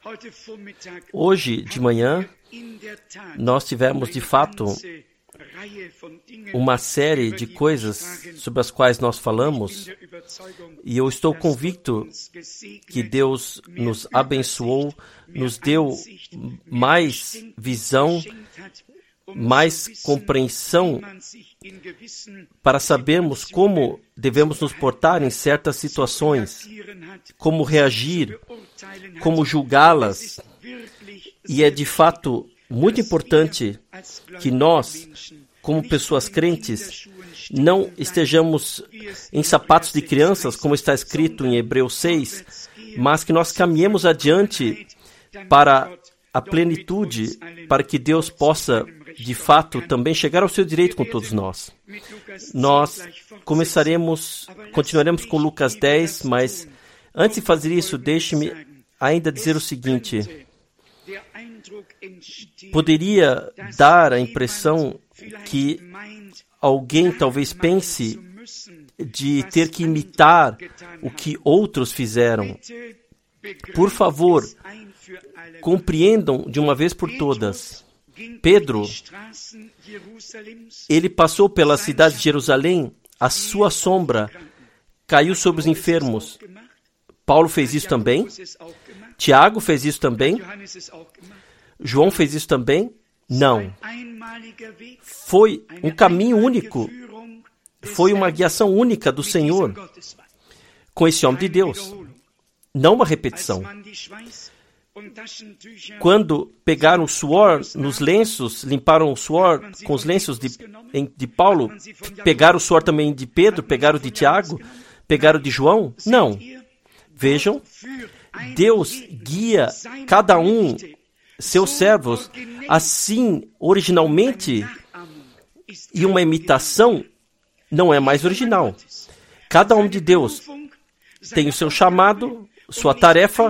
Hoje de manhã, nós tivemos, de fato, uma série de coisas sobre as quais nós falamos, e eu estou convicto que Deus nos abençoou, nos deu mais visão, mais compreensão para sabermos como devemos nos portar em certas situações, como reagir, como julgá-las. E é de fato muito importante que nós, como pessoas crentes, não estejamos em sapatos de crianças, como está escrito em Hebreus 6, mas que nós caminhemos adiante para a plenitude, para que Deus possa, de fato, também chegar ao seu direito com todos nós. Nós continuaremos com Lucas 10, mas antes de fazer isso, deixe-me ainda dizer o seguinte. Poderia dar a impressão que alguém talvez pense de ter que imitar o que outros fizeram. Por favor, compreendam de uma vez por todas. Pedro, ele passou pela cidade de Jerusalém, a sua sombra caiu sobre os enfermos. Paulo fez isso também. Tiago fez isso também. João fez isso também? Não. Foi um caminho único. Foi uma guiação única do Senhor com esse homem de Deus. Não uma repetição. Quando pegaram o suor nos lenços, limparam o suor com os lenços de Paulo, pegaram o suor também de Pedro, pegaram de Tiago, pegaram de João? Não. Vejam, Deus guia cada um, seus servos, assim, originalmente, e uma imitação não é mais original. Cada homem de Deus tem o seu chamado, sua tarefa,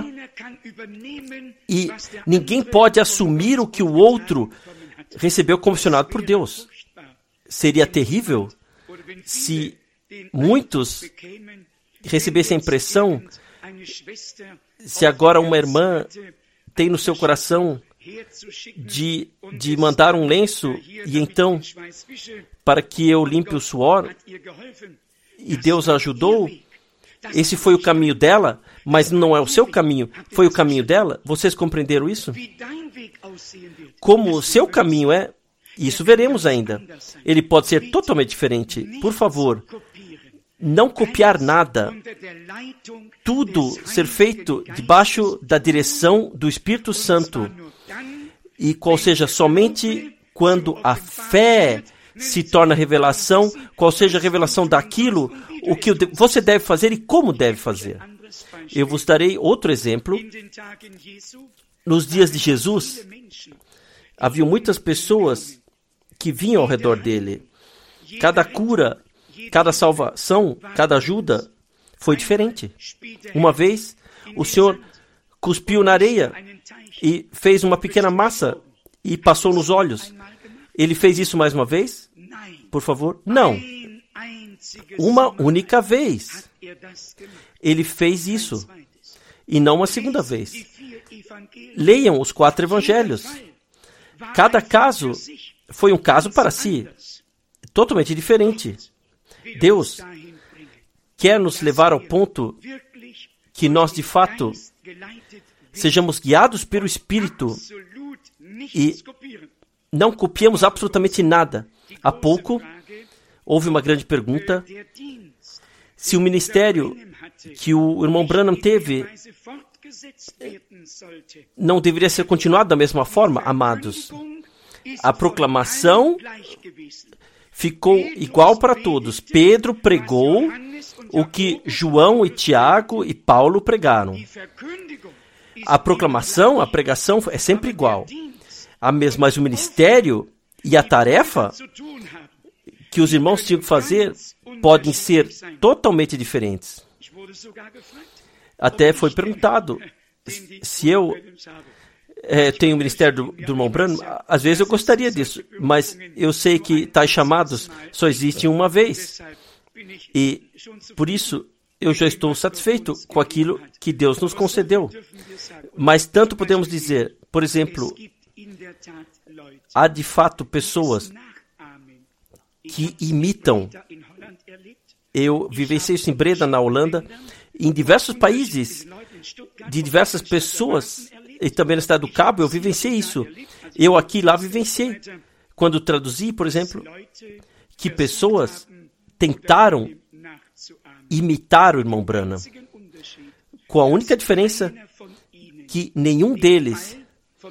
e ninguém pode assumir o que o outro recebeu comissionado por Deus. Seria terrível se muitos recebessem a impressão, se agora uma irmã tem no seu coração de mandar um lenço e então, para que eu limpe o suor, e Deus ajudou, esse foi o caminho dela, mas não é o seu caminho, foi o caminho dela. Vocês compreenderam isso? Como o seu caminho é, isso veremos ainda. Ele pode ser totalmente diferente. Por favor, não copiar nada. Tudo ser feito debaixo da direção do Espírito Santo. E qual seja somente quando a fé se torna revelação, qual seja a revelação daquilo, o que você deve fazer e como deve fazer. Eu vos darei outro exemplo. Nos dias de Jesus, havia muitas pessoas que vinham ao redor dele. Cada cura, cada salvação, cada ajuda foi diferente. Uma vez, o Senhor cuspiu na areia e fez uma pequena massa e passou nos olhos. Ele fez isso mais uma vez? Por favor? Não. Uma única vez. Ele fez isso. E não uma segunda vez. Leiam os 4 evangelhos. Cada caso foi um caso para si. Totalmente diferente. Deus quer nos levar ao ponto que nós, de fato, sejamos guiados pelo Espírito e não copiemos absolutamente nada. Há pouco, houve uma grande pergunta. Se o ministério que o irmão Branham teve não deveria ser continuado da mesma forma, amados. A proclamação ficou igual para todos. Pedro pregou o que João e Tiago e Paulo pregaram. A proclamação, a pregação é sempre igual. Mas o ministério e a tarefa que os irmãos tinham que fazer podem ser totalmente diferentes. Até foi perguntado se eu tenho o ministério do irmão Branham. Às vezes eu gostaria disso, mas eu sei que tais chamados só existem uma vez. E por isso eu já estou satisfeito com aquilo que Deus nos concedeu. Mas tanto podemos dizer, por exemplo, há de fato pessoas que imitam. Eu vivenciei isso em Breda, na Holanda, em diversos países, de diversas pessoas, e também na cidade do Cabo, eu vivenciei isso. Eu aqui e lá vivenciei. Quando traduzi, por exemplo, que pessoas tentaram imitar o irmão Branham, com a única diferença que nenhum deles,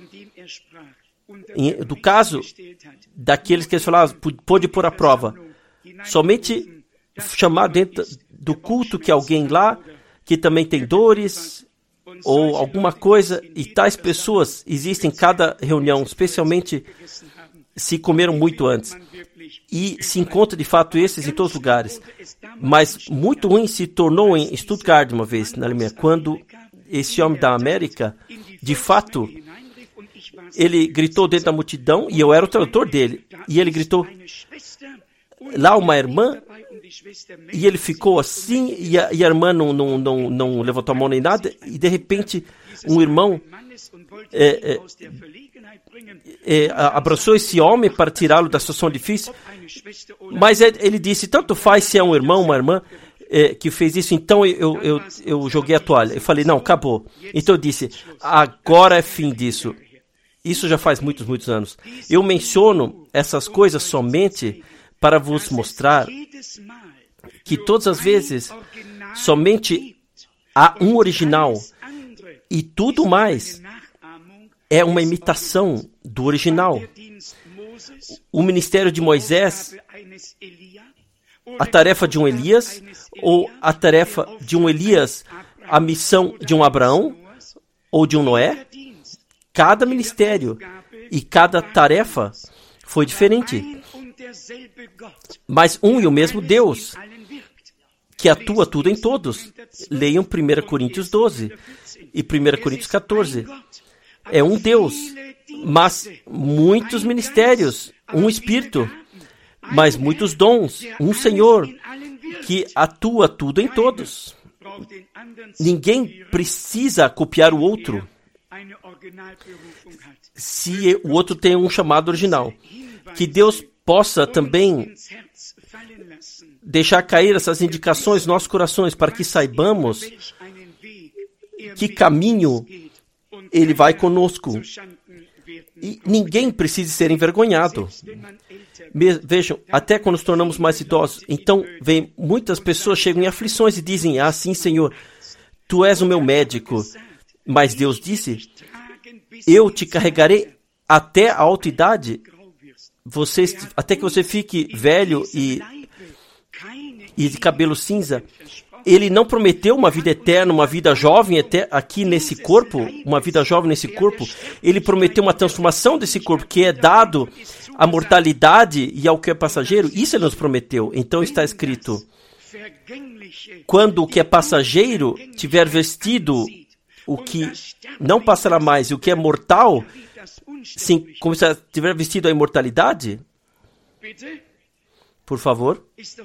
do caso daqueles que eles falavam, pôde pôr à prova, somente chamar dentro do culto que alguém lá, que também tem dores, ou alguma coisa, e tais pessoas existem em cada reunião, especialmente se comeram muito antes. E se encontra de fato esses em todos os lugares. Mas muito ruim se tornou em Stuttgart uma vez, na Alemanha, quando esse homem da América, de fato, ele gritou dentro da multidão, e eu era o tradutor dele, e ele gritou, lá uma irmã, e ele ficou assim, e a irmã não levantou a mão nem nada, e de repente um irmão abraçou esse homem para tirá-lo da situação difícil, mas ele disse, tanto faz se é um irmão, uma irmã que fez isso, então eu joguei a toalha. Eu falei, não, acabou. Então eu disse, agora é fim disso. Isso já faz muitos anos. Eu menciono essas coisas somente para vos mostrar que todas as vezes somente há um original e tudo mais é uma imitação do original. O ministério de Moisés, a tarefa de um Elias, ou a tarefa de um Elias, a missão de um Abraão, ou de um Noé, cada ministério e cada tarefa foi diferente. Mas um e o mesmo Deus, que atua tudo em todos. Leiam 1 Coríntios 12 e 1 Coríntios 14. É um Deus, mas muitos ministérios, um Espírito, mas muitos dons, um Senhor, que atua tudo em todos. Ninguém precisa copiar o outro, se o outro tem um chamado original. Que Deus possa também deixar cair essas indicações nos nossos corações, para que saibamos que caminho Ele vai conosco. E ninguém precisa ser envergonhado. Vejam, até quando nos tornamos mais idosos, então vem muitas pessoas chegam em aflições e dizem, sim, Senhor, Tu és o meu médico. Mas Deus disse, eu te carregarei até a alta idade, até que você fique velho e de cabelo cinza. Ele não prometeu uma vida eterna, uma vida jovem até aqui nesse corpo, uma vida jovem nesse corpo. Ele prometeu uma transformação desse corpo, que é dado à mortalidade e ao que é passageiro. Isso ele nos prometeu. Então está escrito, quando o que é passageiro tiver vestido o que não passará mais, e o que é mortal, sim, como se tiver vestido a imortalidade, por favor.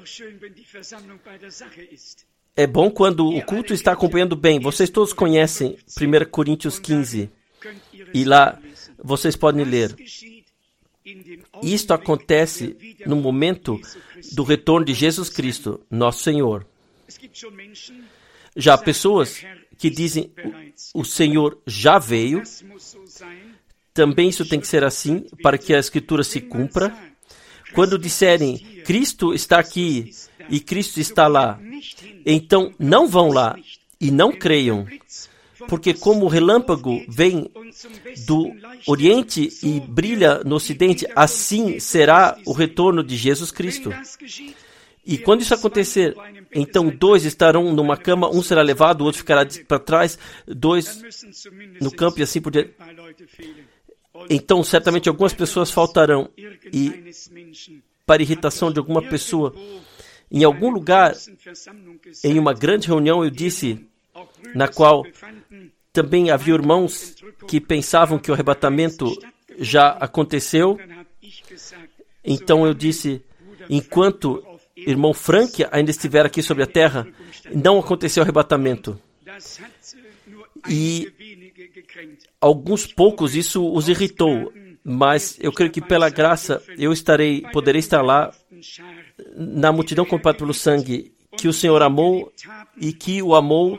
É bom quando o culto está acompanhando bem. Vocês todos conhecem 1 Coríntios 15. E lá vocês podem ler. Isto acontece no momento do retorno de Jesus Cristo, nosso Senhor. Já há pessoas que dizem, o Senhor já veio. Também isso tem que ser assim, para que a Escritura se cumpra. Quando disserem, Cristo está aqui e Cristo está lá, então não vão lá e não creiam, porque como o relâmpago vem do Oriente e brilha no Ocidente, assim será o retorno de Jesus Cristo. E quando isso acontecer, então 2 estarão numa cama, um será levado, o outro ficará para trás, 2 no campo e assim por diante. Então, certamente, algumas pessoas faltarão. E, para irritação de alguma pessoa, em algum lugar, em uma grande reunião, eu disse, na qual também havia irmãos que pensavam que o arrebatamento já aconteceu. Então, eu disse, enquanto irmão Frank ainda estiver aqui sobre a terra, não aconteceu o arrebatamento. E alguns poucos isso os irritou, mas eu creio que pela graça eu poderei estar lá na multidão comprada pelo sangue, que o Senhor amou e que o amou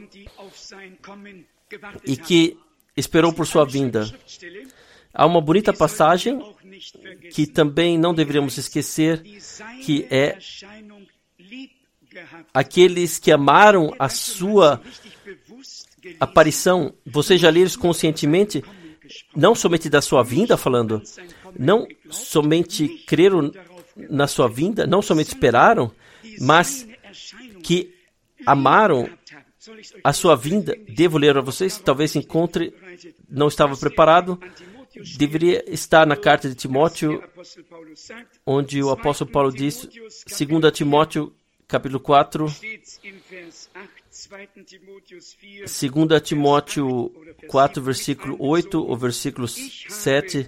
e que esperou por sua vinda. Há uma bonita passagem que também não deveríamos esquecer, que é aqueles que amaram a sua aparição. Vocês já leram isso conscientemente? Não somente da sua vinda, falando, não somente creram na sua vinda, não somente esperaram, mas que amaram a sua vinda. Devo ler a vocês? Talvez encontre, não estava preparado. Deveria estar na carta de Timóteo, onde o apóstolo Paulo diz, 2 Timóteo, capítulo 4, 2 Timóteo 4, versículo 8, ou versículo 7,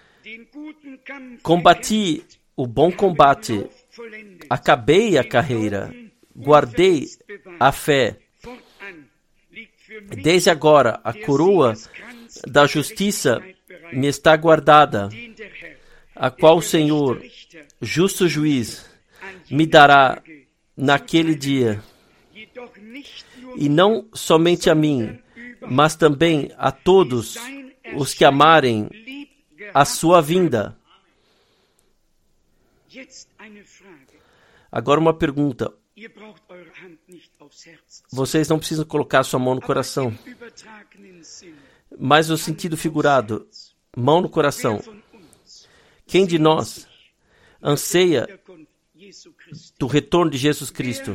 combati o bom combate, acabei a carreira, guardei a fé. Desde agora, a coroa da justiça me está guardada, a qual o Senhor, justo juiz, me dará naquele dia. E não somente a mim, mas também a todos os que amarem a sua vinda. Agora uma pergunta. Vocês não precisam colocar sua mão no coração, mas no sentido figurado, mão no coração. Quem de nós anseia do retorno de Jesus Cristo?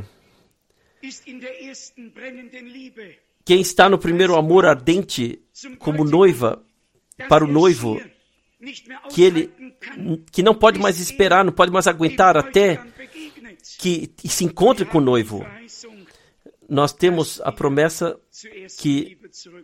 Quem está no primeiro amor ardente como noiva para o noivo, que não pode mais esperar, não pode mais aguentar até que se encontre com o noivo. Nós temos a promessa que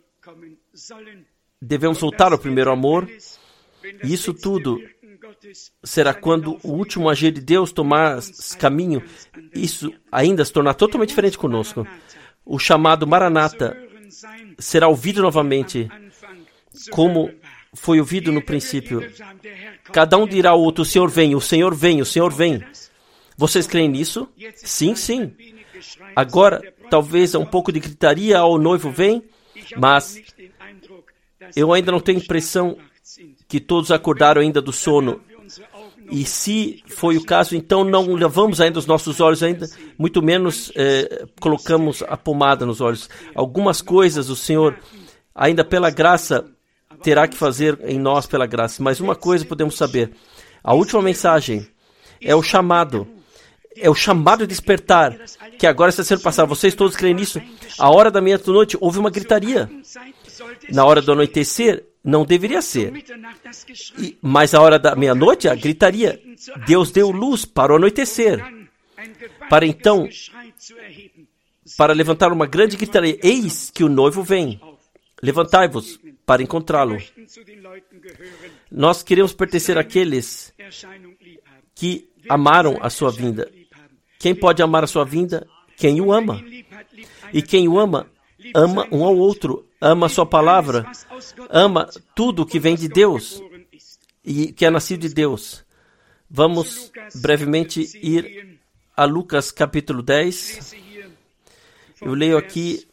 devemos voltar ao primeiro amor, e isso tudo será quando o último agir de Deus tomar caminho, isso ainda se tornar totalmente diferente conosco. O chamado Maranata será ouvido novamente, como foi ouvido no princípio. Cada um dirá ao outro, o Senhor vem, o Senhor vem, o Senhor vem. Vocês creem nisso? Sim, sim. Agora, talvez um pouco de gritaria ao noivo vem, mas eu ainda não tenho impressão que todos acordaram ainda do sono. E se foi o caso, então não levamos ainda os nossos olhos, ainda muito menos colocamos a pomada nos olhos. Algumas coisas o Senhor, ainda pela graça, terá que fazer em nós pela graça. Mas uma coisa podemos saber. A última mensagem é o chamado. É o chamado despertar, que agora está sendo passado. Vocês todos creem nisso? A hora da meia-noite houve uma gritaria. Na hora do anoitecer, não deveria ser. Mas a hora da meia-noite, a gritaria. Deus deu luz para o anoitecer. Para então, para levantar uma grande gritaria. Eis que o noivo vem. Levantai-vos para encontrá-lo. Nós queremos pertencer àqueles que amaram a sua vinda. Quem pode amar a sua vinda? Quem o ama. E quem o ama, ama um ao outro, ama a sua palavra, ama tudo que vem de Deus e que é nascido de Deus. Vamos brevemente ir a Lucas capítulo 10. Eu leio aqui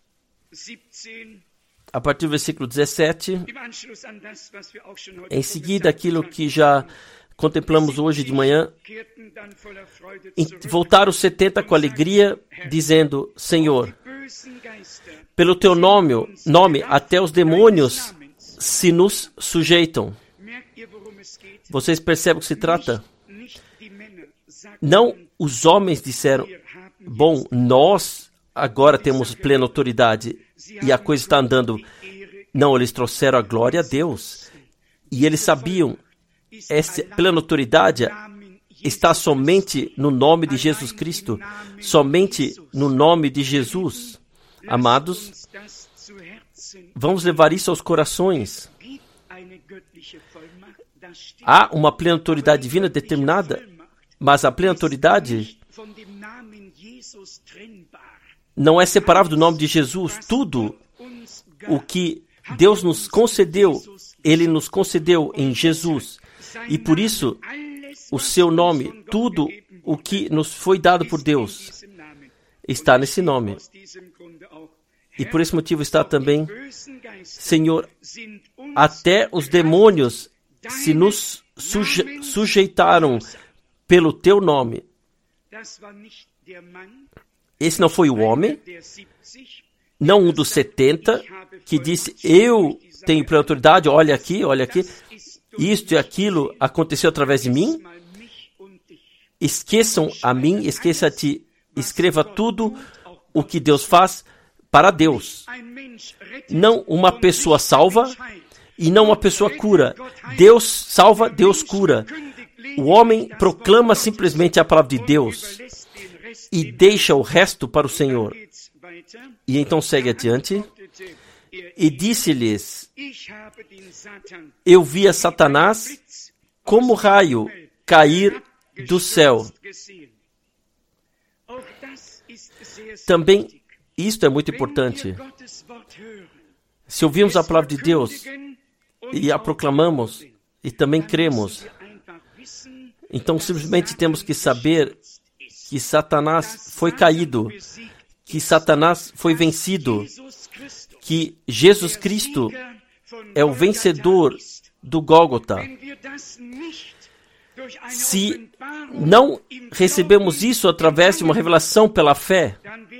a partir do versículo 17. Em seguida, aquilo que já contemplamos hoje de manhã, voltaram os 70 com alegria, dizendo, Senhor, pelo teu nome até os demônios se nos sujeitam. Vocês percebem o que se trata? Não os homens disseram, bom, nós agora temos plena autoridade e a coisa está andando. Não, eles trouxeram a glória a Deus. E eles sabiam, essa plena autoridade está somente no nome de Jesus Cristo, somente no nome de Jesus. Amados, vamos levar isso aos corações. Há uma plena autoridade divina determinada, mas a plena autoridade não é separável do nome de Jesus. Tudo o que Deus nos concedeu, Ele nos concedeu em Jesus. E por isso, o seu nome, tudo o que nos foi dado por Deus, está nesse nome. E por esse motivo está também, Senhor, até os demônios se nos sujeitaram pelo teu nome. Esse não foi o homem, não um dos 70, que disse, eu tenho plena autoridade, olha aqui, isto e aquilo aconteceu através de mim. Esqueçam a mim, esqueça a ti, escreva tudo o que Deus faz para Deus. Não uma pessoa salva e não uma pessoa cura. Deus salva, Deus cura. O homem proclama simplesmente a palavra de Deus e deixa o resto para o Senhor. E então segue adiante. E disse-lhes, eu vi a Satanás como raio cair do céu. Também, isto é muito importante. Se ouvimos a palavra de Deus e a proclamamos e também cremos, então simplesmente temos que saber que Satanás foi caído, que Satanás foi vencido, que Jesus Cristo é o vencedor do Gólgota. Se não recebemos isso através de uma revelação pela fé,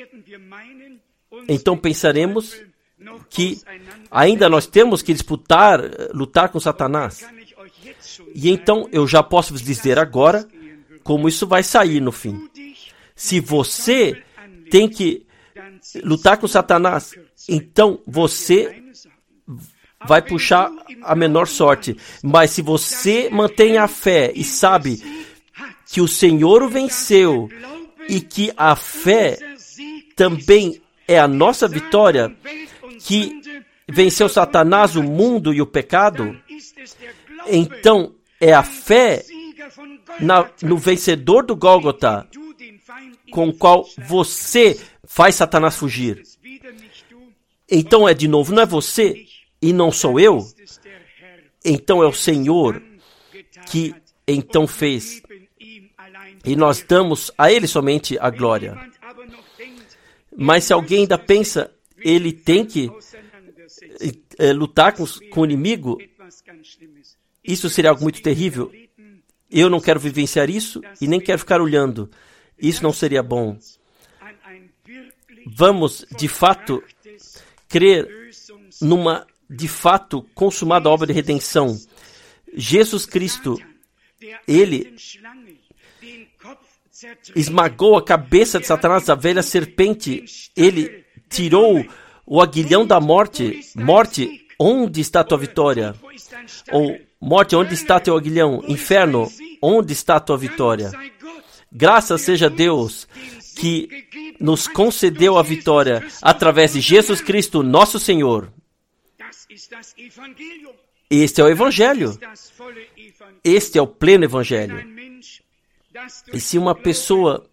então pensaremos que ainda nós temos que lutar com Satanás. E então eu já posso vos dizer agora como isso vai sair no fim. Se você tem que lutar com Satanás, então você vai puxar a menor sorte. Mas se você mantém a fé e sabe que o Senhor o venceu e que a fé também é a nossa vitória, que venceu Satanás, o mundo e o pecado, então é a fé no vencedor do Gólgota com o qual você faz Satanás fugir. Então é de novo, não é você e não sou eu. Então é o Senhor que então fez. E nós damos a Ele somente a glória. Mas se alguém ainda pensa, ele tem que lutar com o inimigo, isso seria algo muito terrível. Eu não quero vivenciar isso e nem quero ficar olhando. Isso não seria bom. Vamos, de fato, crer numa, de fato, consumada obra de redenção. Jesus Cristo, Ele esmagou a cabeça de Satanás, a velha serpente. Ele tirou o aguilhão da morte. Morte, onde está a tua vitória? Ou morte, onde está teu aguilhão? Inferno, onde está a tua vitória? Graças seja Deus que nos concedeu a vitória através de Jesus Cristo, nosso Senhor. Este é o Evangelho. Este é o pleno Evangelho. E se uma pessoa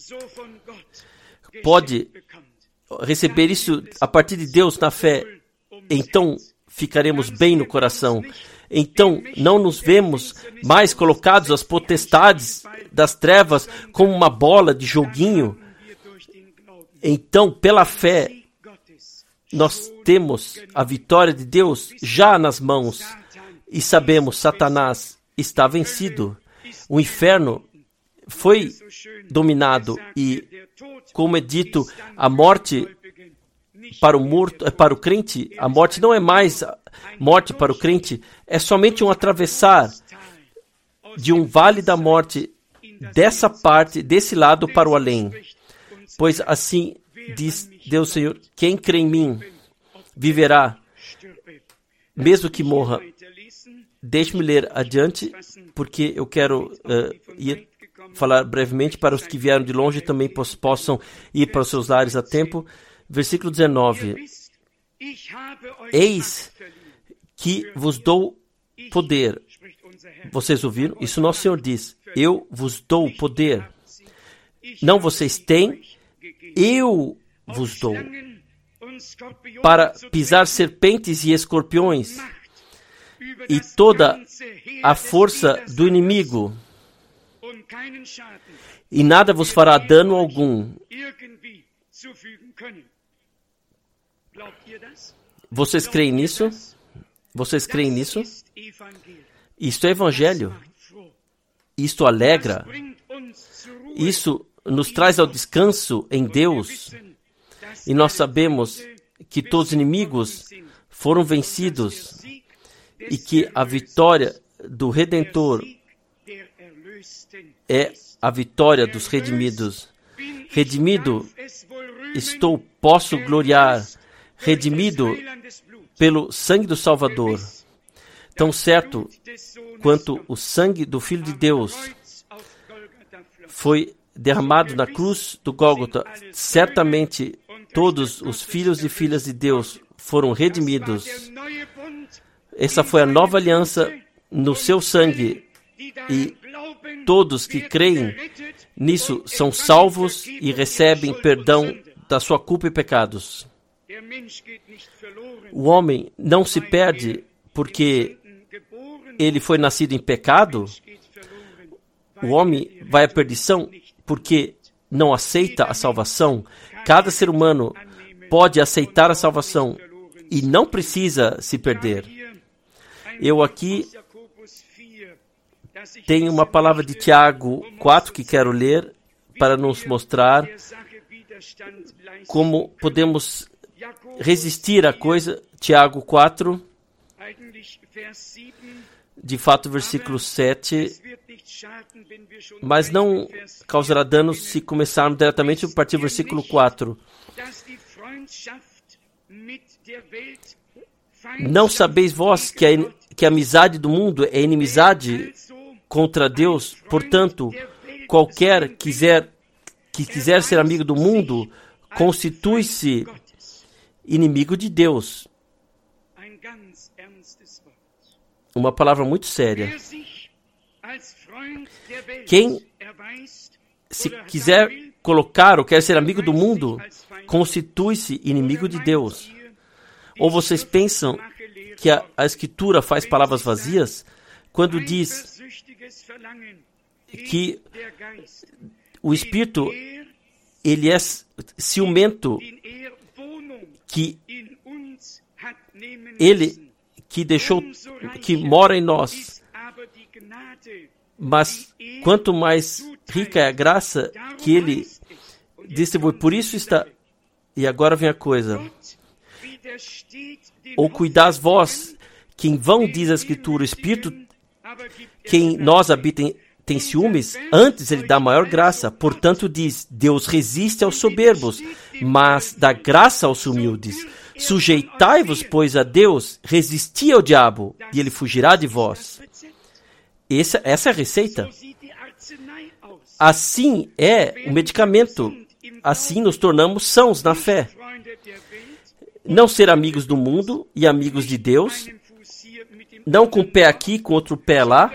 pode receber isso a partir de Deus na fé, então ficaremos bem no coração. Então não nos vemos mais colocados às potestades das trevas como uma bola de joguinho. Então, pela fé, nós temos a vitória de Deus já nas mãos e sabemos Satanás está vencido. O inferno foi dominado e, como é dito, a morte para o morto, para o crente, a morte não é mais morte para o crente, é somente um atravessar de um vale da morte dessa parte, desse lado para o além. Pois assim diz Deus Senhor, quem crê em mim viverá, mesmo que morra. Deixe-me ler adiante, porque eu quero ir falar brevemente para os que vieram de longe também possam ir para os seus lares a tempo. Versículo 19. Eis que vos dou poder. Vocês ouviram? Isso nosso Senhor diz. Eu vos dou poder. não vocês têm, eu vos dou, para pisar serpentes e escorpiões e toda a força do inimigo, e nada vos fará dano algum. Vocês creem nisso? Vocês creem nisso? Isto é evangelho. Isto alegra. Isso nos traz ao descanso em Deus. E nós sabemos que todos os inimigos foram vencidos e que a vitória do Redentor é a vitória dos redimidos. Redimido estou, posso gloriar. Redimido pelo sangue do Salvador. Tão certo quanto o sangue do Filho de Deus foi derramado na cruz do Gólgota, certamente todos os filhos e filhas de Deus foram redimidos. Essa foi a nova aliança no seu sangue, e todos que creem nisso são salvos e recebem perdão da sua culpa e pecados. O homem não se perde porque ele foi nascido em pecado. O homem vai à perdição porque não aceita a salvação. Cada ser humano pode aceitar a salvação e não precisa se perder. Eu aqui tenho uma palavra de Tiago 4 que quero ler para nos mostrar como podemos resistir à coisa. Tiago 4, de fato, versículo 7. Mas não causará dano se começarmos diretamente a partir do versículo 4. Não sabeis vós que a amizade do mundo é inimizade contra Deus? Portanto, qualquer que quiser ser amigo do mundo, constitui-se inimigo de Deus. Uma palavra muito séria. Quem se quiser colocar ou quer ser amigo do mundo, constitui-se inimigo de Deus. Ou vocês pensam que a Escritura faz palavras vazias quando diz que o Espírito ele é ciumento, que ele que mora em nós. Mas quanto mais rica é a graça que ele distribui, por isso está. E agora vem a coisa. Ou cuidais vós, que em vão diz a Escritura, o Espírito que em nós habita tem ciúmes, antes ele dá maior graça. Portanto diz, Deus resiste aos soberbos, mas dá graça aos humildes. Sujeitai-vos, pois, a Deus, resisti ao diabo, e ele fugirá de vós. Essa é a receita. Assim é o medicamento. Assim nos tornamos sãos na fé. Não ser amigos do mundo e amigos de Deus. Não com o pé aqui, com outro pé lá.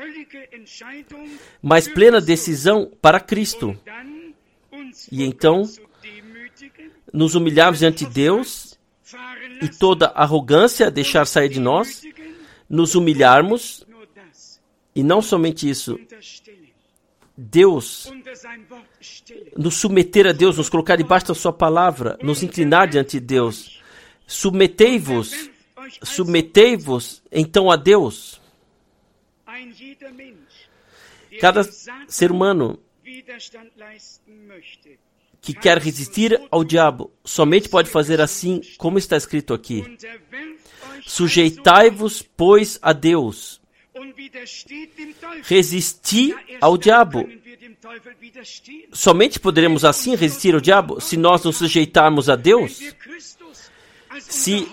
Mas plena decisão para Cristo. E então, nos humilharmos diante de Deus e toda arrogância deixar sair de nós, nos humilharmos, e não somente isso, Deus, nos submeter a Deus, nos colocar debaixo da sua palavra, nos inclinar diante de Deus. Submetei-vos então a Deus. Cada ser humano que quer resistir ao diabo somente pode fazer assim, como está escrito aqui. Sujeitai-vos, pois, a Deus. Resisti ao diabo. Somente poderemos assim resistir ao diabo se nós nos sujeitarmos a Deus. Se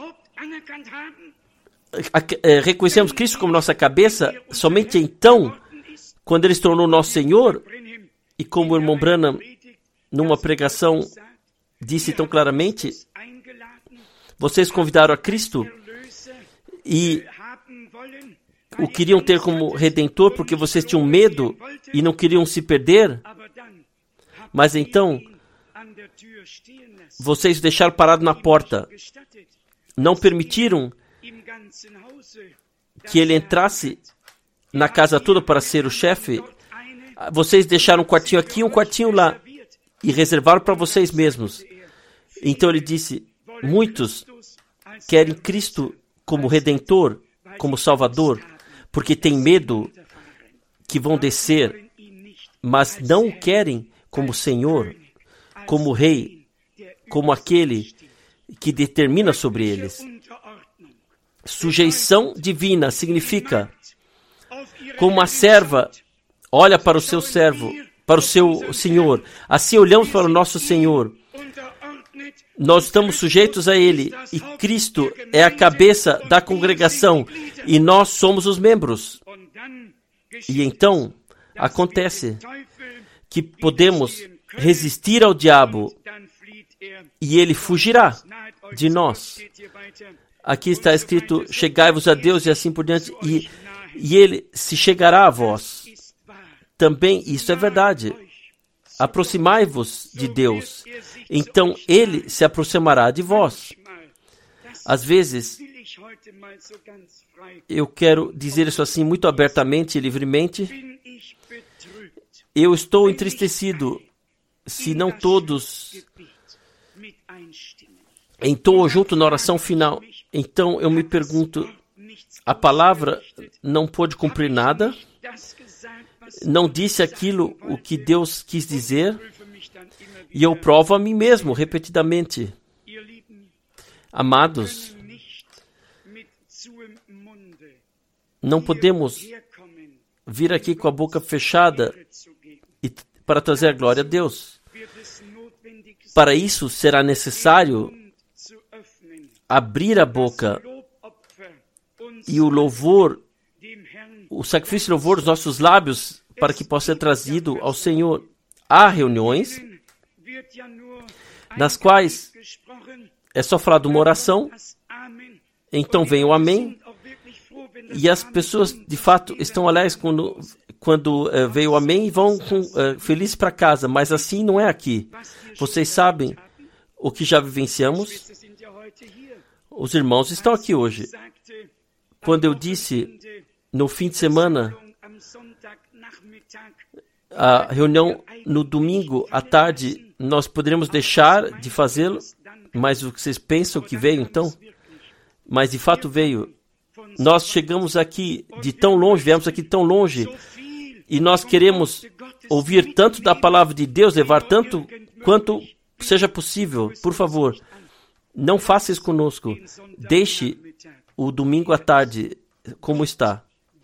reconhecemos Cristo como nossa cabeça, somente então, quando Ele se tornou nosso Senhor, e como o irmão Branham, numa pregação, disse tão claramente, vocês convidaram a Cristo e o queriam ter como Redentor porque vocês tinham medo e não queriam se perder, Mas então, vocês o deixaram parado na porta. Não permitiram que ele entrasse na casa toda para ser o chefe. Vocês deixaram um quartinho aqui e um quartinho lá. E reservaram para vocês mesmos. Então ele disse, muitos querem Cristo como Redentor, como Salvador, porque têm medo que vão descer, mas não o querem como Senhor, como Rei, como aquele que determina sobre eles. Sujeição divina significa, como uma serva olha para o seu servo, para o seu Senhor, assim olhamos para o nosso Senhor. Nós estamos sujeitos a Ele, e Cristo é a cabeça da congregação, e nós somos os membros. E então, acontece que podemos resistir ao diabo, e ele fugirá de nós. Aqui está escrito, chegai-vos a Deus e assim por diante, e ele se chegará a vós. Também isso é verdade. Aproximai-vos de Deus, então ele se aproximará de vós. Às vezes, eu quero dizer isso assim muito abertamente e livremente. Eu estou entristecido se não todos entoam junto na oração final. Então eu me pergunto, a palavra não pôde cumprir nada? Não disse aquilo o que Deus quis dizer? E eu provo a mim mesmo repetidamente. Amados, não podemos vir aqui com a boca fechada para trazer a glória a Deus. Para isso será necessário abrir a boca e o louvor, o sacrifício de louvor dos nossos lábios para que possa ser trazido ao Senhor. Há reuniões nas quais é só falar de uma oração, então vem o amém, e as pessoas de fato estão alegres quando veio o amém e vão felizes para casa, mas assim não é aqui. Vocês sabem o que já vivenciamos? Os irmãos estão aqui hoje. Quando eu disse no fim de semana, a reunião no domingo à tarde, nós poderíamos deixar de fazê-lo, mas o que vocês pensam que veio então? Mas de fato veio. Nós chegamos aqui de tão longe, viemos aqui tão longe, e nós queremos ouvir tanto da palavra de Deus, levar tanto quanto seja possível. Por favor, não faça isso conosco. Deixe o domingo à tarde como está.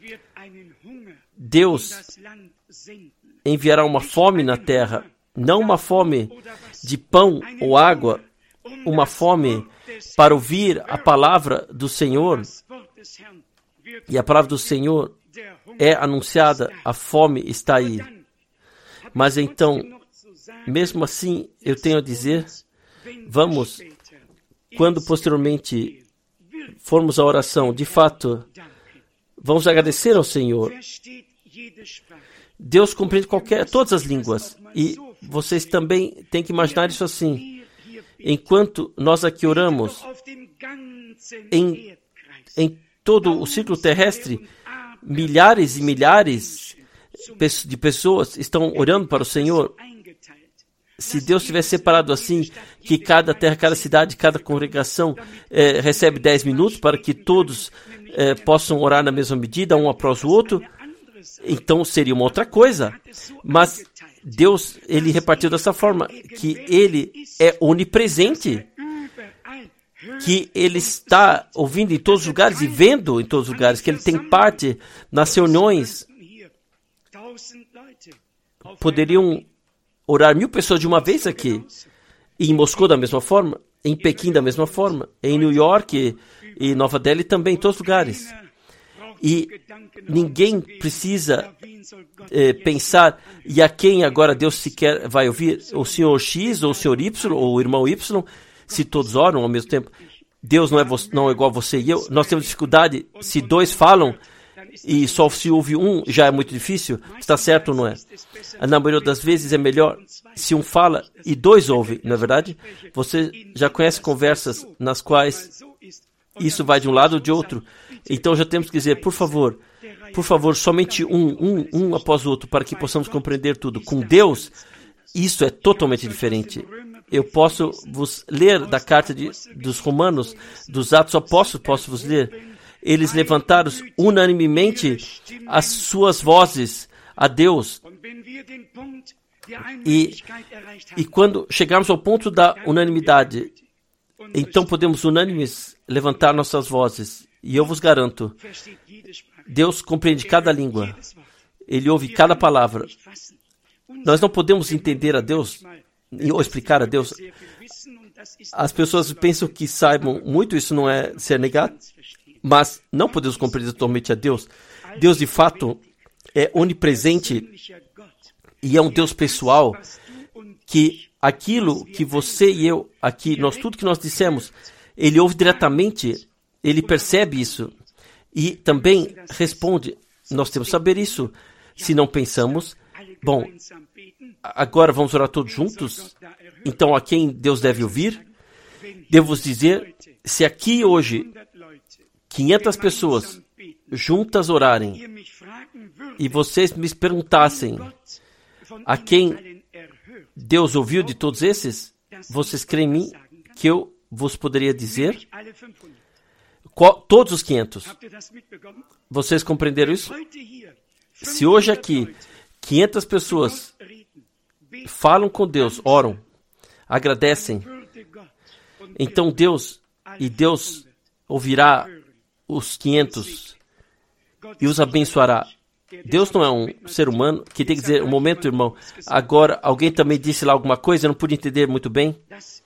Deus enviará uma fome na terra, não uma fome de pão ou água, uma fome para ouvir a palavra do Senhor. E a palavra do Senhor é anunciada, a fome está aí. Mas então, mesmo assim, eu tenho a dizer, vamos, quando posteriormente formos à oração, de fato, vamos agradecer ao Senhor. Deus compreende todas as línguas, e vocês também têm que imaginar isso assim. Enquanto nós aqui oramos, em todo o círculo terrestre, milhares e milhares de pessoas estão orando para o Senhor. Se Deus tivesse separado assim, que cada terra, cada cidade, cada congregação recebe 10 minutos para que todos possam orar na mesma medida, um após o outro, então seria uma outra coisa. Mas Deus, Ele repartiu dessa forma, que Ele é onipresente, que Ele está ouvindo em todos os lugares e vendo em todos os lugares, que Ele tem parte nas reuniões. Poderiam orar 1000 pessoas de uma vez aqui, e em Moscou da mesma forma, em Pequim da mesma forma, em New York e Nova Delhi também, em todos os lugares. E ninguém precisa pensar, e a quem agora Deus sequer vai ouvir? O senhor X, ou o senhor Y, ou o irmão Y, se todos oram ao mesmo tempo. Deus não é igual a você e eu. Nós temos dificuldade, se 2 falam, e só se ouve um já é muito difícil, está certo ou não é? Na maioria das vezes é melhor se um fala e dois ouvem, não é verdade? Você já conhece conversas nas quais isso vai de um lado ou de outro. Então já temos que dizer, por favor, somente um após o outro, para que possamos compreender tudo. Com Deus, isso é totalmente diferente. Eu posso vos ler da carta dos Romanos, dos Atos Apóstolos, posso vos ler. Eles levantaram unanimemente as suas vozes a Deus. E quando chegarmos ao ponto da unanimidade, então podemos unânimes levantar nossas vozes. E eu vos garanto, Deus compreende cada língua. Ele ouve cada palavra. Nós não podemos entender a Deus ou explicar a Deus. As pessoas pensam que saibam muito, isso não é ser negado, mas não podemos compreender totalmente a Deus. Deus, de fato, é onipresente e é um Deus pessoal, que aquilo que você e eu aqui, tudo que nós dissemos, Ele ouve diretamente, Ele percebe isso e também responde. Nós temos que saber isso. Se não pensamos, bom, agora vamos orar todos juntos? Então a quem Deus deve ouvir? Devo vos dizer, se aqui hoje 500 pessoas juntas orarem e vocês me perguntassem a quem Deus ouviu de todos esses, vocês creem em mim que eu vos poderia dizer? Todos os 500. Vocês compreenderam isso? Se hoje aqui 500 pessoas falam com Deus, oram, agradecem, então Deus ouvirá os 500 e os abençoará. Deus não é um ser humano que tem que dizer, um momento, irmão, agora alguém também disse lá alguma coisa, eu não pude entender muito bem.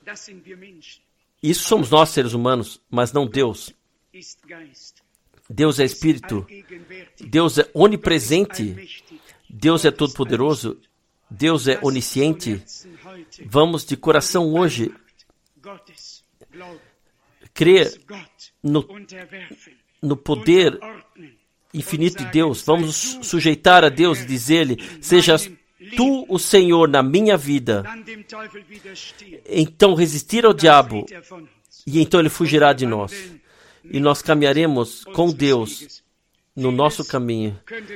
Isso somos nós, seres humanos, mas não Deus. Deus é Espírito. Deus é onipresente. Deus é todo-poderoso. Deus é onisciente. Vamos de coração hoje crer no poder infinito de Deus. Vamos sujeitar a Deus e dizer-lhe, sejas tu o Senhor na minha vida. Então resistir ao diabo e então ele fugirá de nós. E nós caminharemos com Deus no nosso caminho.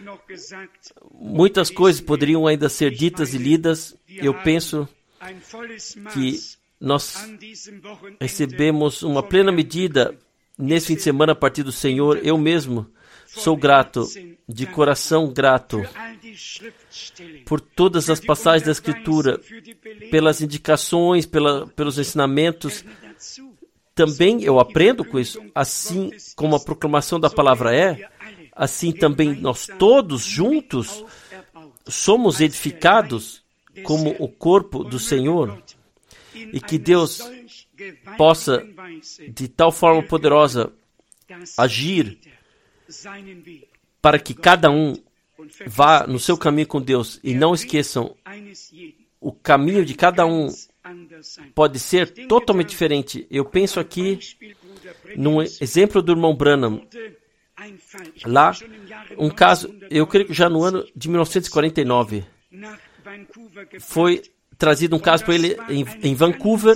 Muitas coisas poderiam ainda ser ditas e lidas. Eu penso que nós recebemos uma plena medida nesse fim de semana a partir do Senhor. Eu mesmo sou grato, de coração grato, por todas as passagens da Escritura, pelas indicações, pelos ensinamentos. Também eu aprendo com isso, assim como a proclamação da palavra é, assim também nós todos juntos somos edificados como o corpo do Senhor, e que Deus possa de tal forma poderosa agir para que cada um vá no seu caminho com Deus. E não esqueçam, o caminho de cada um pode ser totalmente diferente. Eu penso aqui num exemplo do irmão Branham. Lá, um caso, eu creio que já no ano de 1949, foi trazido um caso para ele em Vancouver,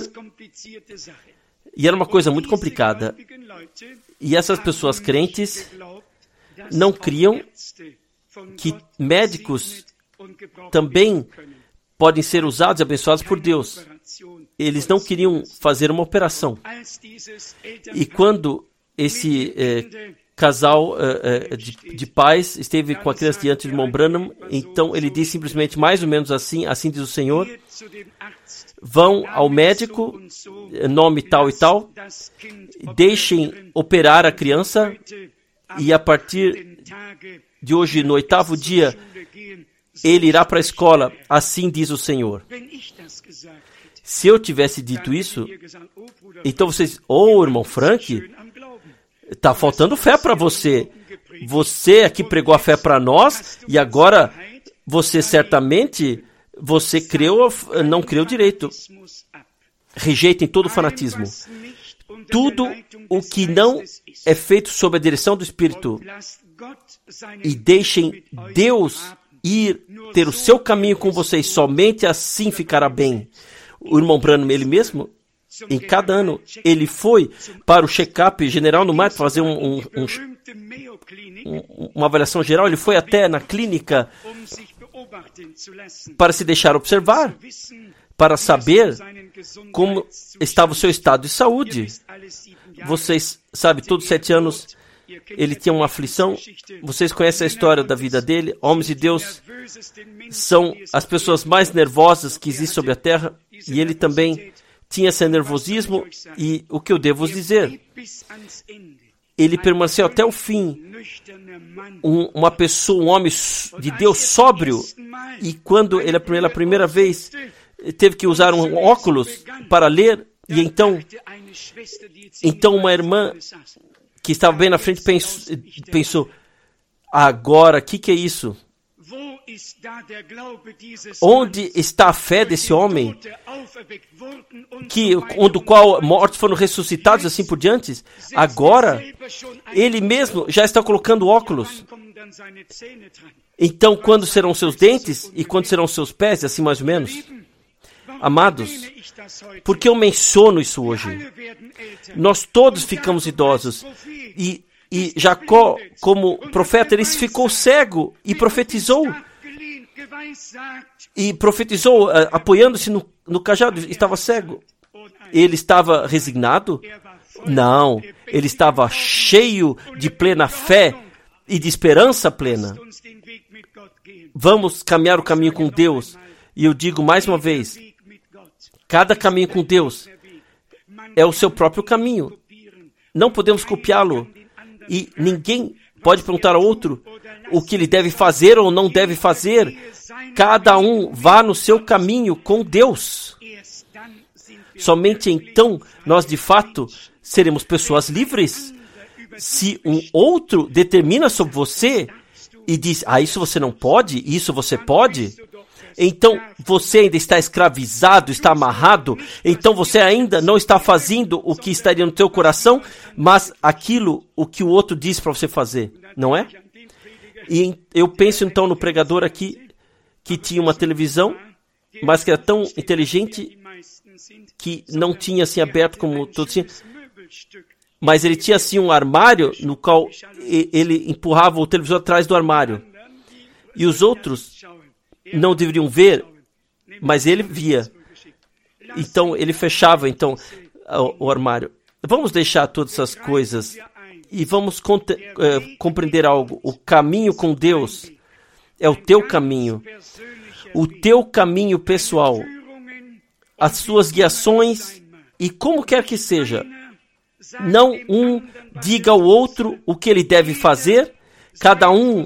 e era uma coisa muito complicada. E essas pessoas crentes não criam que médicos também podem ser usados e abençoados por Deus. Eles não queriam fazer uma operação. E quando esse casal de pais esteve com a criança diante do irmão Branham, então ele disse simplesmente mais ou menos assim diz o Senhor, vão ao médico, nome tal e tal, deixem operar a criança, e a partir de hoje, no 8º dia, ele irá para a escola, assim diz o Senhor. Se eu tivesse dito isso, então vocês, irmão Frank, está faltando fé para você. Você aqui pregou a fé para nós, e agora você certamente, não creu direito. Rejeitem todo o fanatismo. tudo o que não é feito sob a direção do Espírito, e deixem Deus ir ter o seu caminho com vocês, somente assim ficará bem. O irmão Branham, ele mesmo, em cada ano, ele foi para o check-up general no mar, fazer uma avaliação geral. Ele foi até na clínica para se deixar observar, para saber como estava o seu estado de saúde. Vocês sabem, todos 7 anos ele tinha uma aflição. Vocês conhecem a história da vida dele. Homens de Deus são as pessoas mais nervosas que existem sobre a terra, e ele também tinha esse nervosismo. E o que eu devo dizer? Ele permaneceu até o fim, uma pessoa, um homem de Deus sóbrio, e quando ele pela primeira vez teve que usar um óculos para ler, e então uma irmã que estava bem na frente pensou, agora, o que é isso? Onde está a fé desse homem, do qual mortos foram ressuscitados, assim por diante? Agora, ele mesmo já está colocando óculos. Então, quando serão seus dentes e quando serão seus pés, assim mais ou menos? Amados, por que eu menciono isso hoje? Nós todos ficamos idosos, e Jacó, como profeta, ele ficou cego e profetizou, apoiando-se no cajado. Estava cego. Ele estava resignado? Não, ele estava cheio de plena fé e de esperança plena. Vamos caminhar o caminho com Deus. E eu digo mais uma vez, cada caminho com Deus é o seu próprio caminho. Não podemos copiá-lo. E ninguém pode perguntar ao outro o que ele deve fazer ou não deve fazer. Cada um vá no seu caminho com Deus. Somente então nós, de fato, seremos pessoas livres. Se um outro determina sobre você e diz, isso você não pode, isso você pode, então você ainda está escravizado, está amarrado, então você ainda não está fazendo o que estaria no teu coração, mas o que o outro diz para você fazer, não é? E eu penso então no pregador aqui, que tinha uma televisão, mas que era tão inteligente que não tinha assim aberto como todos tinham, mas ele tinha assim um armário no qual ele empurrava o televisor atrás do armário. E os outros não deveriam ver, mas ele via. Então ele fechava o armário. Vamos deixar todas essas coisas e vamos compreender algo. O caminho com Deus é o teu caminho. O teu caminho pessoal. As suas guiações, e como quer que seja, não um diga ao outro o que ele deve fazer, cada um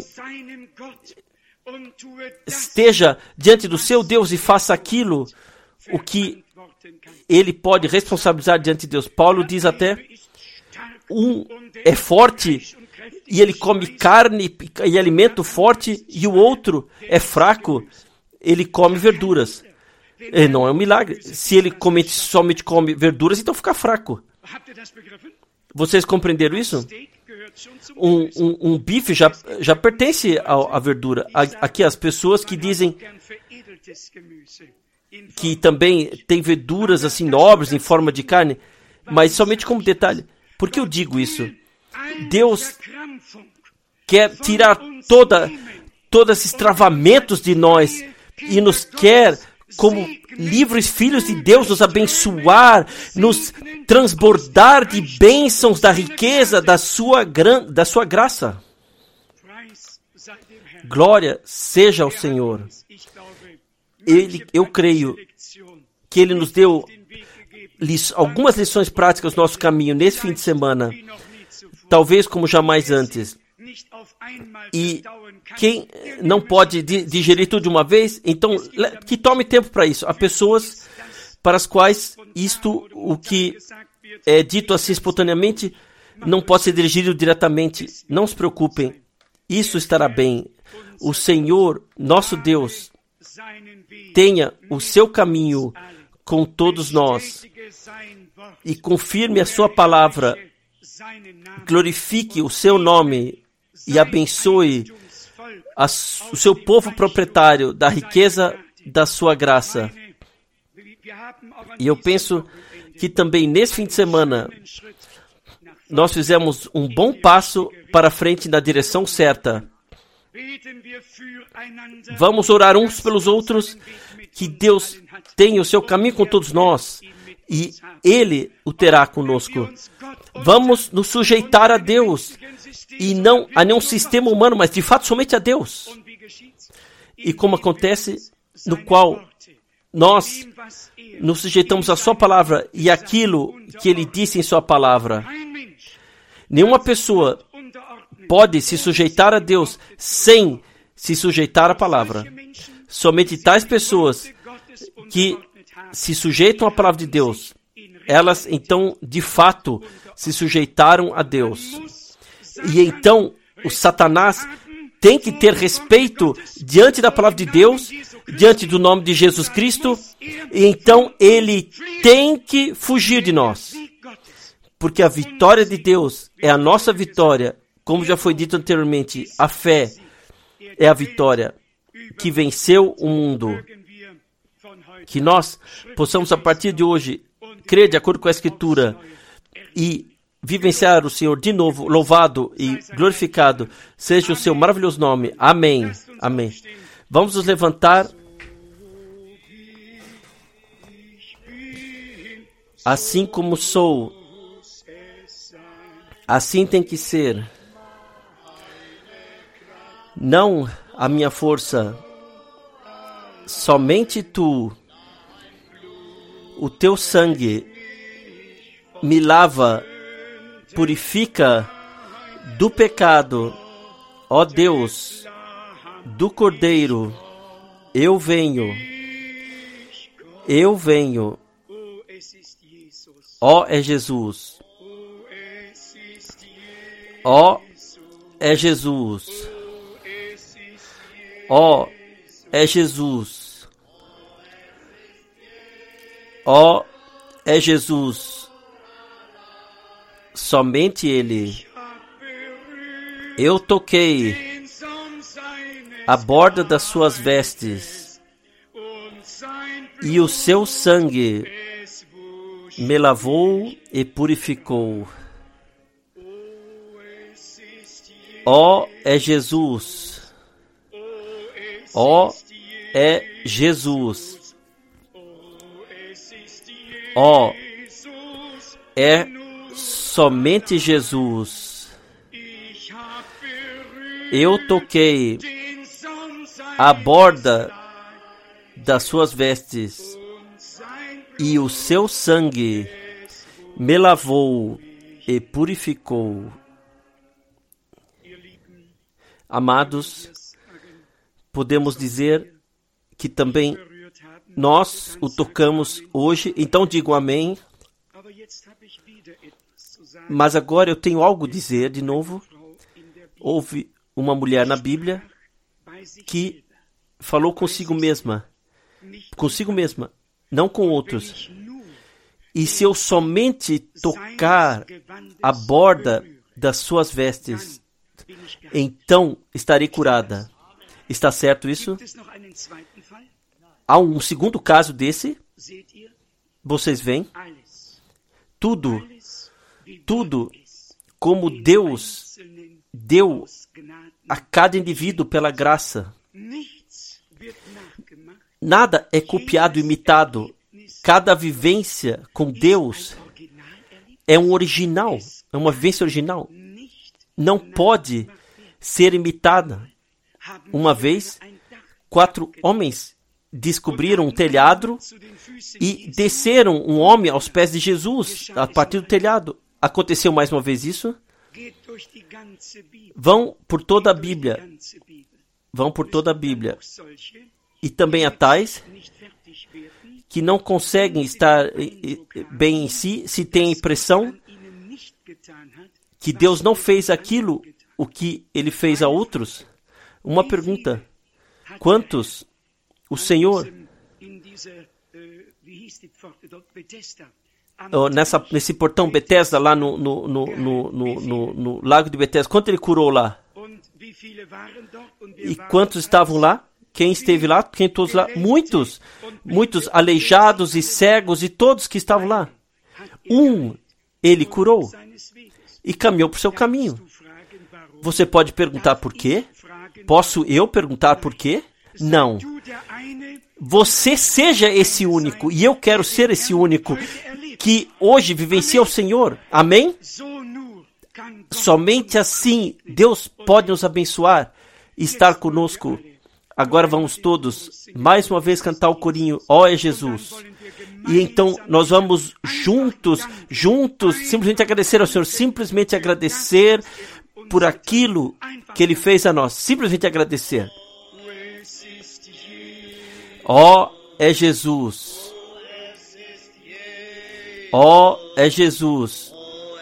esteja diante do seu Deus e faça aquilo o que ele pode responsabilizar diante de Deus. Paulo diz até, um é forte e ele come carne e alimento forte, e o outro é fraco, ele come verduras. Não é um milagre. Se ele somente come verduras, então fica fraco. Vocês compreenderam isso? Um bife já pertence à verdura. Aqui as pessoas que dizem que também tem verduras assim nobres em forma de carne, mas somente como detalhe. Por que eu digo isso? Deus quer tirar todos esses travamentos de nós e nos quer como livres filhos de Deus, nos abençoar, nos transbordar de bênçãos da riqueza da sua graça. Glória seja ao Senhor. Eu creio que Ele nos deu algumas lições práticas no nosso caminho nesse fim de semana, talvez como jamais antes. E quem não pode digerir tudo de uma vez, então que tome tempo para isso. Há pessoas para as quais o que é dito assim espontaneamente, não pode ser dirigido diretamente. Não se preocupem, isso estará bem. O Senhor, nosso Deus, tenha o seu caminho com todos nós e confirme a sua palavra, glorifique o seu nome e abençoe o seu povo proprietário da riqueza da sua graça. E eu penso que também nesse fim de semana nós fizemos um bom passo para frente na direção certa. Vamos orar uns pelos outros, que Deus tenha o seu caminho com todos nós e Ele o terá conosco. Vamos nos sujeitar a Deus e não a nenhum sistema humano, mas de fato somente a Deus. E como acontece, no qual nós nos sujeitamos à sua palavra e aquilo que Ele disse em sua palavra. Nenhuma pessoa pode se sujeitar a Deus sem se sujeitar à palavra. Somente tais pessoas que se sujeitam à palavra de Deus, elas então de fato se sujeitaram a Deus. E então o Satanás tem que ter respeito diante da palavra de Deus, diante do nome de Jesus Cristo, e então ele tem que fugir de nós. Porque a vitória de Deus é a nossa vitória, como já foi dito anteriormente, a fé é a vitória que venceu o mundo. Que nós possamos a partir de hoje crer de acordo com a Escritura e vivenciar o Senhor de novo, louvado e glorificado seja o seu maravilhoso nome. Amém. Amém. Vamos nos levantar. Assim como sou, assim tem que ser. Não a minha força, somente tu. O teu sangue me lava, purifica do pecado. Ó Deus, do Cordeiro, eu venho. Eu venho. Ó é Jesus. Ó é Jesus. Ó é Jesus. Ó é Jesus. Somente Ele. Eu toquei a borda das suas vestes e o seu sangue me lavou e purificou. Ó é Jesus. Ó é Jesus. Ó é somente Jesus. Eu toquei a borda das suas vestes e o seu sangue me lavou e purificou. Amados, podemos dizer que também nós o tocamos hoje, então digo amém. Mas agora eu tenho algo a dizer de novo. Houve uma mulher na Bíblia que falou consigo mesma, não com outros. E se eu somente tocar a borda das suas vestes, então estarei curada. Está certo isso? Há um segundo caso desse. Vocês veem? Tudo como Deus deu a cada indivíduo pela graça. Nada é copiado, imitado. Cada vivência com Deus é um original, é uma vivência original. Não pode ser imitada. Uma vez, 4 homens descobriram um telhado e desceram um homem aos pés de Jesus a partir do telhado. Aconteceu mais uma vez isso? Vão por toda a Bíblia. Vão por toda a Bíblia. E também há tais que não conseguem estar bem em si, se têm a impressão que Deus não fez aquilo o que Ele fez a outros. Uma pergunta: quantos o Senhor nesse portão Betesda, lá no lago de Betesda, quanto ele curou lá? E quantos estavam lá? Quem esteve lá? Quem todos lá? Muitos aleijados e cegos e todos que estavam lá. Ele curou e caminhou por seu caminho. Você pode perguntar por quê? Posso eu perguntar por quê? Não. Você seja esse único, e eu quero ser esse único que hoje vivencia o Senhor. Amém? Somente assim Deus pode nos abençoar e estar conosco. Agora vamos todos mais uma vez cantar o corinho, ó é Jesus. E então nós vamos juntos, simplesmente agradecer ao Senhor, simplesmente agradecer por aquilo que Ele fez a nós, simplesmente agradecer. Ó é Jesus. Ó é Jesus.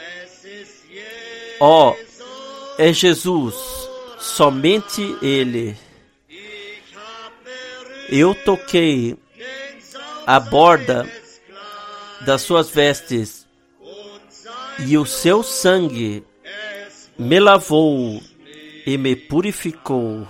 Ó é Jesus. Somente Ele. Eu toquei a borda das suas vestes e o seu sangue me lavou e me purificou.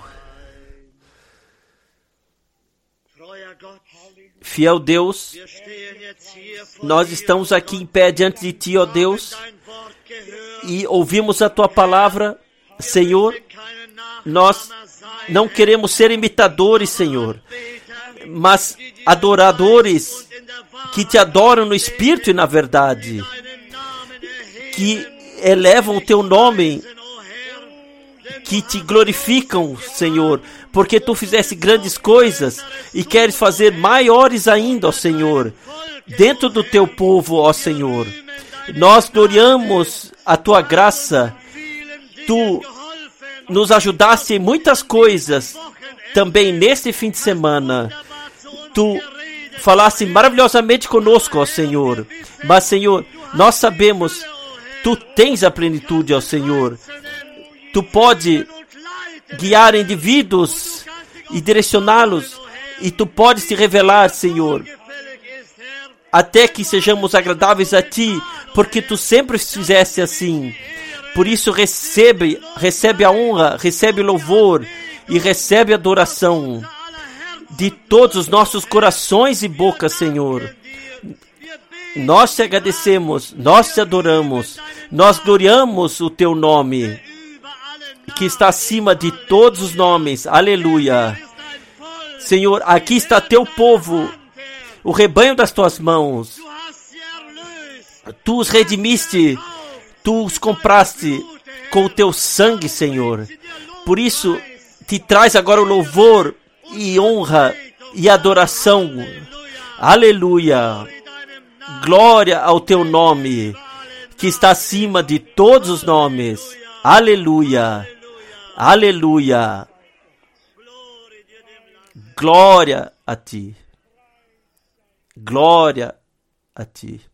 Fiel Deus, nós estamos aqui em pé diante de Ti, ó Deus, e ouvimos a Tua palavra, Senhor. Nós não queremos ser imitadores, Senhor, mas adoradores que Te adoram no Espírito e na verdade, que elevam o Teu nome, que Te glorificam, Senhor, porque Tu fizeste grandes coisas e queres fazer maiores ainda, ó Senhor, dentro do Teu povo, ó Senhor. Nós gloriamos a Tua graça. Tu nos ajudaste em muitas coisas, também neste fim de semana. Tu falaste maravilhosamente conosco, ó Senhor. Mas, Senhor, nós sabemos, Tu tens a plenitude, ó Senhor. Tu pode guiar indivíduos e direcioná-los, e Tu podes te revelar, Senhor, até que sejamos agradáveis a Ti, porque Tu sempre fizeste assim. Por isso recebe a honra, recebe o louvor e recebe a adoração de todos os nossos corações e bocas, Senhor. Nós Te agradecemos, nós Te adoramos, nós gloriamos o Teu nome, que está acima de todos os nomes. Aleluia. Senhor, aqui está Teu povo, o rebanho das Tuas mãos. Tu os redimiste, Tu os compraste com o Teu sangue, Senhor. Por isso, Te traz agora o louvor e honra e adoração. Aleluia. Glória ao Teu nome, que está acima de todos os nomes. Aleluia. Aleluia. Glória a Ti. Glória a Ti.